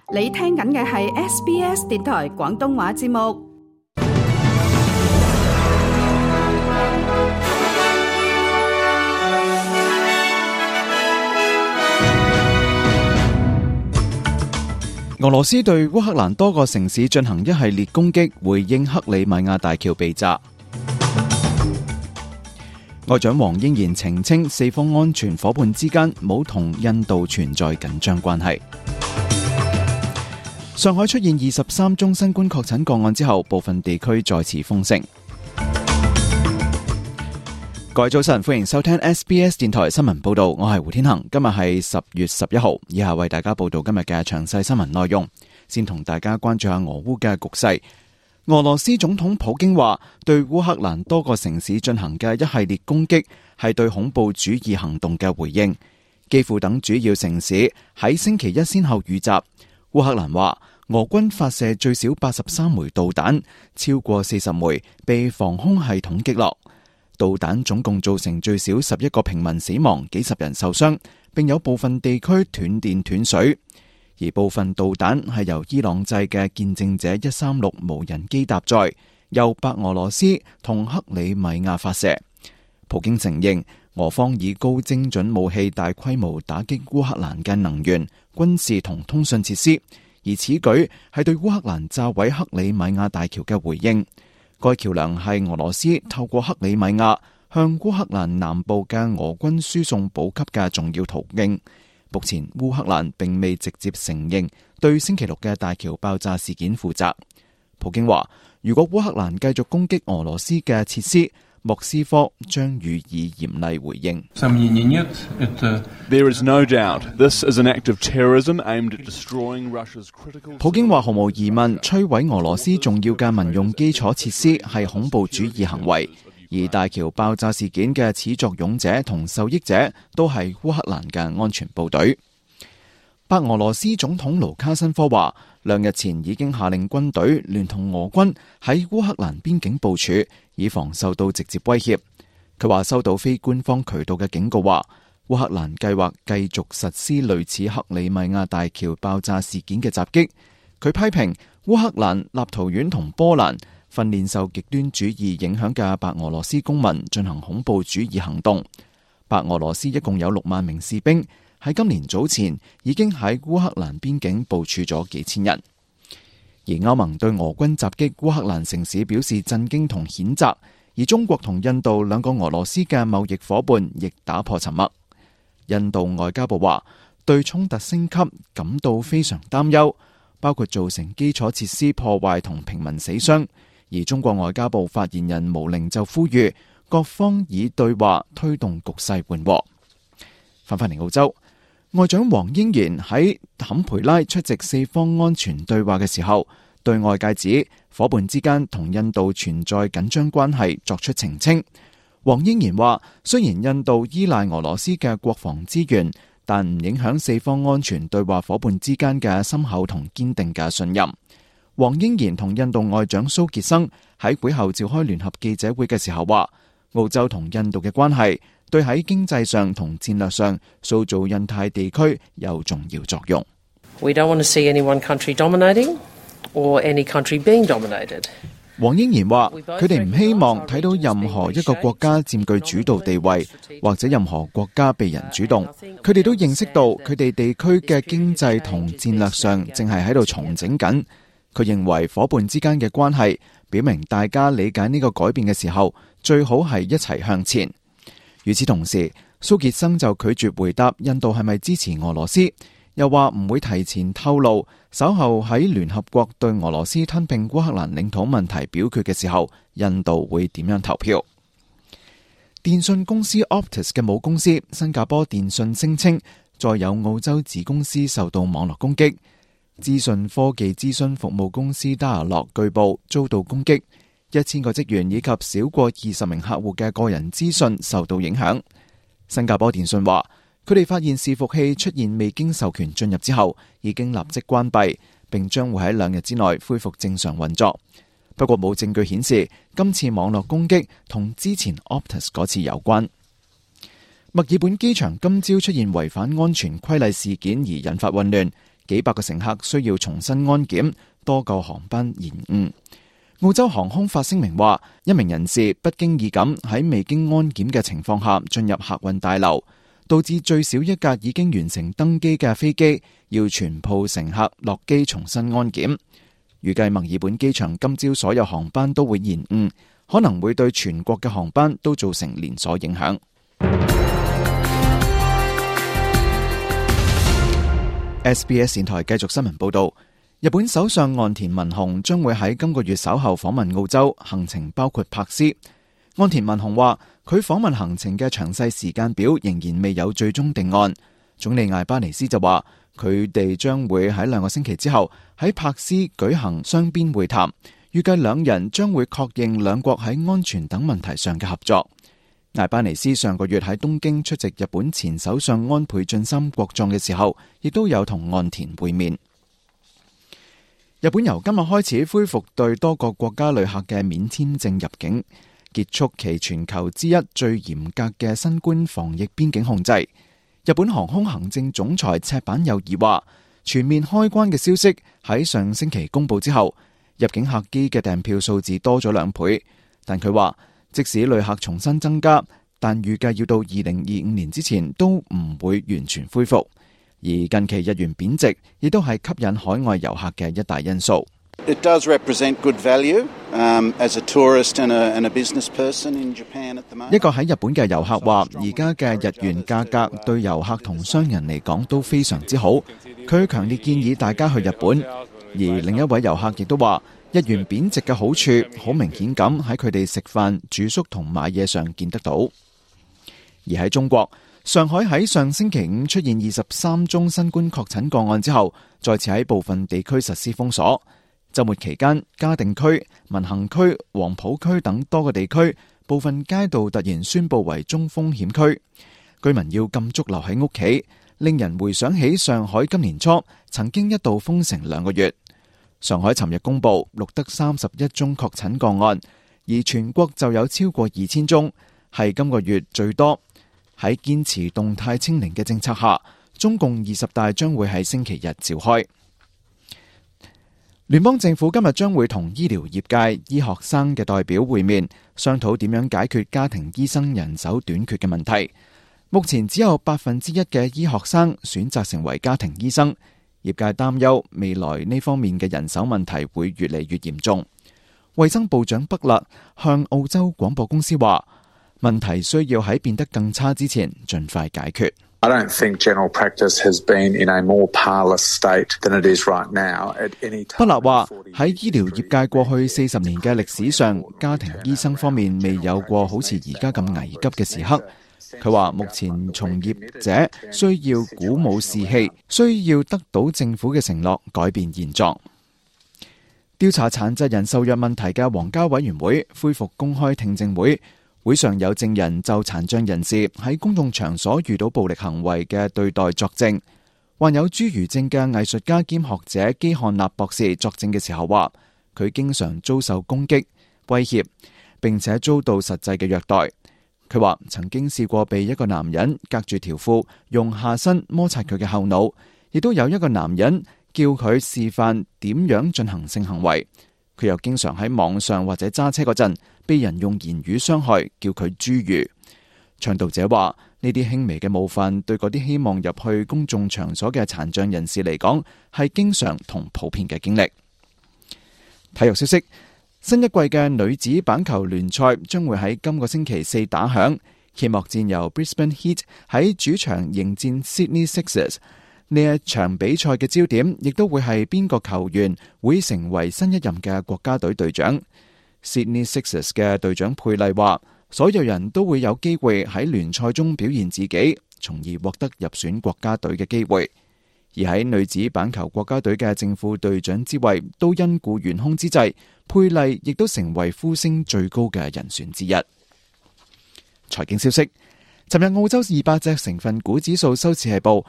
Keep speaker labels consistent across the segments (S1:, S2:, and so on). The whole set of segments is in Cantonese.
S1: 你聽緊嘅係 SBS 電台廣東話節目。
S2: 俄羅斯對烏克蘭多個城市進行一系列攻擊，回應克里米亞大橋被炸。外長黃英賢澄清，四方安全夥伴之間冇同印度存在緊張關係。上海出現23宗新冠確診個案之後，部分地區再次封城。各位早晨，歡迎收聽 SBS 電台新聞報道，我係胡天恒。今日係10月11號，以下為大家報道今日嘅詳細新聞內容。先同大家關注下俄烏嘅局勢。俄羅斯總統普京話，對烏克蘭多個城市進行嘅一系列攻擊係對恐怖主義行動嘅回應。基輔等主要城市喺星期一先後遇襲。烏克蘭話，俄軍發射最少83枚導彈，超過40枚被防空系統擊落。導彈總共造成最少11個平民死亡，幾十人受傷，並有部分地區斷電斷水。而部分導彈係由伊朗製嘅見證者136無人機搭載，由白俄羅斯同克里米亞發射。普京承認俄方以高精準武器大規模打擊烏克蘭嘅能源、軍事同通訊設施，而此舉係對烏克蘭炸毀克里米亞大橋嘅回應。該橋梁係俄羅斯透過克里米亞向烏克蘭南部嘅俄軍輸送補給嘅重要途徑。目前烏克蘭並未直接承認對星期六嘅大橋爆炸事件負責。普京話，如果烏克蘭繼續攻擊俄羅斯嘅設施，莫斯科將予以嚴厲回應。
S3: There is no doubt this is an act of terrorism aimed at destroying Russia's critical.
S2: 普京話，毫無疑問，摧毀俄羅斯重要嘅民用基礎設施係恐怖主義行為，而大橋爆炸事件嘅始作俑者同受益者都係烏克蘭嘅安全部隊。白俄羅斯總統盧卡申科話，2日前已經下令軍隊聯同俄軍喺烏克蘭邊境部署，以防受到直接威脅。佢話收到非官方渠道嘅警告，話烏克蘭計劃繼續實施類似克里米亞大橋爆炸事件嘅襲擊。佢批評烏克蘭、立陶宛同波蘭訓練受極端主義影響嘅白俄羅斯公民進行恐怖主義行動。白俄羅斯一共有6萬名士兵，喺今年早前已經喺烏克蘭邊境部署咗幾千人。而歐盟對俄軍襲擊烏克蘭城市表示震驚同譴責，而中國同印度2個俄羅斯嘅貿易夥伴亦打破沉默。印度外交部話，對衝突升級感到非常擔憂，包括造成基礎設施破壞同平民死傷。而中國外交部發言人毛寧就呼籲各方以對話推動局勢緩和。翻返嚟澳洲，外長黃英賢喺坎培拉出席四方安全對話嘅時候，對外界指夥伴之間同印度存在緊張關係作出澄清。黃英賢話，雖然印度依賴俄羅斯嘅國防資源，但唔影響四方安全對話夥伴之間嘅深厚同堅定嘅信任。黃英賢同印度外長蘇傑生喺會後召開聯合記者會嘅時候話，澳洲同印度嘅關係對喺經濟上同戰略上塑造印太地區有重要作用。
S4: We don't want to see any one country dominating or any country being dominated.
S2: 黃英賢話，佢哋唔希望睇到任何一個國家佔據主導地位，或者任何國家被人主動。佢哋都認識到佢哋地區嘅經濟同戰略上正係喺度重整緊。佢認為夥伴之間嘅關係表明大家理解呢個改變嘅時候，最好係一齊向前。與此同時，蘇傑生就拒絕回答印度係咪支持俄羅斯，又話唔會提前透露稍後喺聯合國對俄羅斯吞併烏克蘭領土問題表決嘅時候，印度會點樣投票。電信公司 Optus 嘅母公司新加坡電信聲稱，再有澳洲子公司受到網絡攻擊。資訊科技諮詢服務公司 Dialog 據報遭到攻擊，1000個職員以及少過20名客戶嘅個人資訊受到影響。新加坡電信話，佢哋發現伺服器出現未經授權進入之後，已經立即關閉，並將會喺2日之內恢復正常運作。不過冇證據顯示今次網絡攻擊同之前 Optus 嗰次有關。墨爾本機場今朝出現違反安全規例事件而引發混亂， 幾百個乘客需要重新安檢，多個航班延誤。澳洲航空發聲明話，一名人士不經意咁喺未經安檢嘅情況下進入客運大樓，導致最少一架已經完成登機嘅飛機要全部乘客落機重新安檢。預計墨爾本機場今朝所有航班都會延誤，可能會對全國嘅航班都造成連鎖影響。SBS 電台繼續新聞報道，日本首相岸田文雄將會喺今個月稍後訪問澳洲，行程包括珀斯。岸田文雄話，佢訪問行程嘅詳細時間表仍然未有最終定案。總理艾巴尼斯就話，佢哋將會喺2個星期之後喺珀斯舉行雙邊會談，預計兩人將會確認兩國喺安全等問題上嘅合作。艾巴尼斯上個月喺東京出席日本前首相安倍晉三國葬嘅時候，亦都有同岸田會面。日本由今日開始恢復對多個國家旅客嘅免簽證入境，結束其全球之一最嚴格嘅新冠防疫邊境控制。日本航空行政總裁赤坂友二話，全面開關嘅消息喺上星期公布之後，入境客機嘅訂票數字多咗2倍，但佢話，即使旅客重新增加，但預計要到2025年之前都唔會完全恢復。而近期日元貶值，亦都係吸引海外遊客嘅一大因素。
S5: It does represent good value, as a tourist and a business person in Japan at the moment.
S2: 一個喺日本嘅遊客話，而家嘅日元價格對遊客同商人嚟講都非常之好。佢強烈建議大家去日本。而另一位遊客亦都話，日元貶值嘅好處好明顯咁喺佢哋食飯、住宿同買嘢上見得到。而喺中國，上海喺上星期5出現23宗新冠確診個案之後，再次喺部分地區實施封鎖。週末期間，嘉定區、閔行區、黃埔區等多個地區部分街道突然宣布為中風險區，居民要禁足留喺屋企，令人回想起上海今年初曾經一度封城2個月。上海尋日公布錄得31宗確診個案，而全國就有超過2000宗，係今個月最多。喺堅持動態清零嘅政策下，中共20大將會喺星期日召開。聯邦政府今日將會同醫療業界、醫學生嘅代表會面，商討點樣解決家庭醫生人手短缺嘅問題。目前只有1%嘅醫學生選擇成為家庭醫生。業界擔憂未來呢方面嘅人手問題會越嚟越嚴重。衛生部長北勒向澳洲廣播公司話，問題需要喺變得更差之前盡快解決。
S6: I don't think general practice has been in a more parlous state than it is right now at any time.
S2: 北勒話，喺醫療業界過去40年嘅歷史上，家庭醫生方面未有過好似而家咁危急嘅時刻。佢話目前從業者需要鼓舞士氣，需要得到政府嘅承諾改變現狀。調查殘疾人受虐問題嘅皇家委員會恢復公開聽證會，會上有證人就殘障人士喺公眾場所遇到暴力行為嘅對待作證。患有侏儒症嘅藝術家兼學者基漢納博士作證嘅時候話，佢經常遭受攻擊、威脅，並且遭到實際嘅虐待。佢話曾經試過被一個男人隔住條褲用下身摩擦佢嘅後腦，亦都有一個男人叫佢示範點樣進行性行為。佢又經常喺網上或者揸車嗰陣被人用言語傷害，叫佢侏儒。倡導者話呢啲輕微嘅冒犯對嗰啲希望入去公眾場所嘅殘障人士嚟講係經常同普遍嘅經歷。體育消息，新一季嘅女子板球聯賽將會喺今個星期4打響，揭幕戰由 Brisbane Heat 喺主場迎戰 Sydney Sixers。呢一場比賽嘅焦點亦都會係邊個球員會成為新一任嘅國家隊隊長。Sydney Sixers 嘅隊長佩麗話，所有人都會有機會喺聯賽中表現自己，從而獲得入選國家隊嘅機會。而喺女子板球國家隊嘅正副隊長之位都因故懸空之際，佩麗亦都成為呼聲最高嘅人選之一。財經消息，尋日澳洲200隻成分股指數收市係報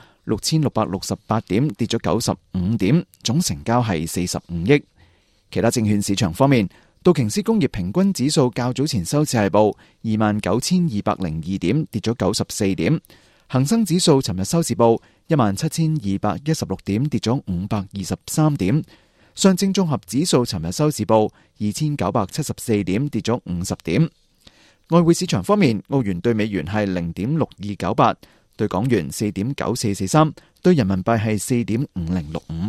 S2: 6668點，跌咗95點，總成交係45億。其他證券市場方面，道瓊斯工業平均指數較早前收市係報29202點，跌咗94點。恒生指數尋日收市報 ，17216點，跌咗523點。上證綜合指數尋日收市報2974點，跌咗50點。外匯市場方面，澳元對美元係0.6298，對港元4.9443，對人民幣係4.5065。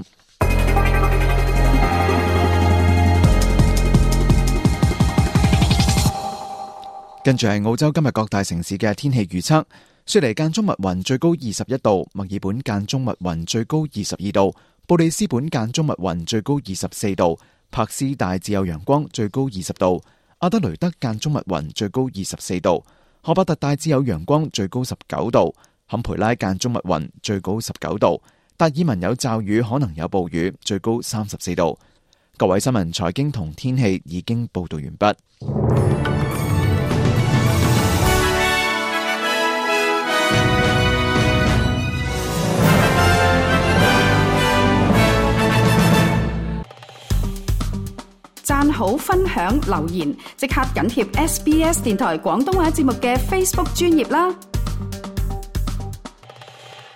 S2: 跟住係澳洲今日各大城市嘅天氣預測：雪梨間中密雲，最高21度；墨爾本間中密雲，最高22度；布里斯本間中密雲，最高24度；柏斯大致有陽光，最高20度；阿德雷德間中密雲，最高24度；荷伯特大致有陽光，最高19度；坎培拉間中密雲，最高19度；達爾文有驟雨，可能有暴雨，最高34度。各位新聞、財經同天氣已經報道完畢。
S1: 讚好、分享、留言，即刻緊貼SBS 電台廣東話節目嘅 Facebook 專頁啦！